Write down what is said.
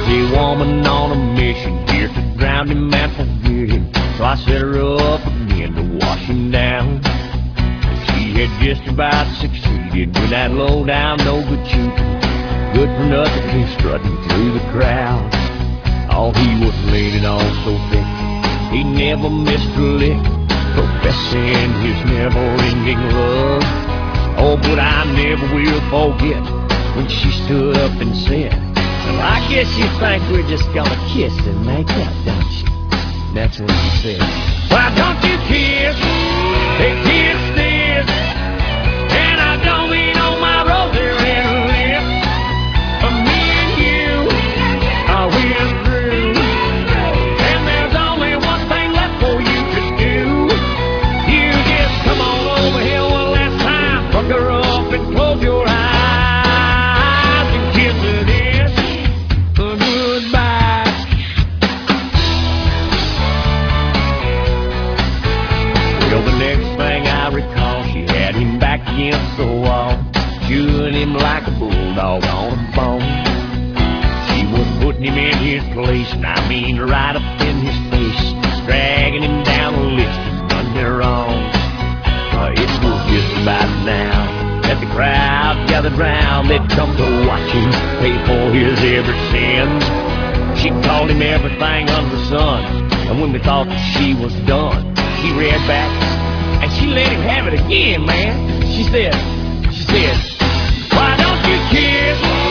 A woman on a mission here to drown him and forget him. So I set her up again to wash him down. She had just about succeeded with that low down, no good shooting, good for nothing, came strutting through the crowd. Oh, he was leaning on so thick, he never missed a lick, professing his never-ending love. Oh, but I never will forget when she stood up and said, "Well, I guess you think we're just gonna kiss and make up, don't you?" That's what she said. "Why don't you kiss? They kiss this, and I don't mean on my rosy red lips. But me and you are we're through, and there's only one thing left for you to do. You just come on over here one last time, fuck her up and close your eyes and kiss her this goodbye." Well, the next thing I recall, she had him back against the wall, chewing him like a bulldog on a bone. She was putting him in his place, and I mean right up in his face, dragging him down the list and done her wrong. It was just about now that the crowd gathered round. They'd come to watch him pay for his every sin. She called him everything under the sun, and when they thought that she was done, he reared back and she let him have it again, man. She said, "Why don't you kiss?"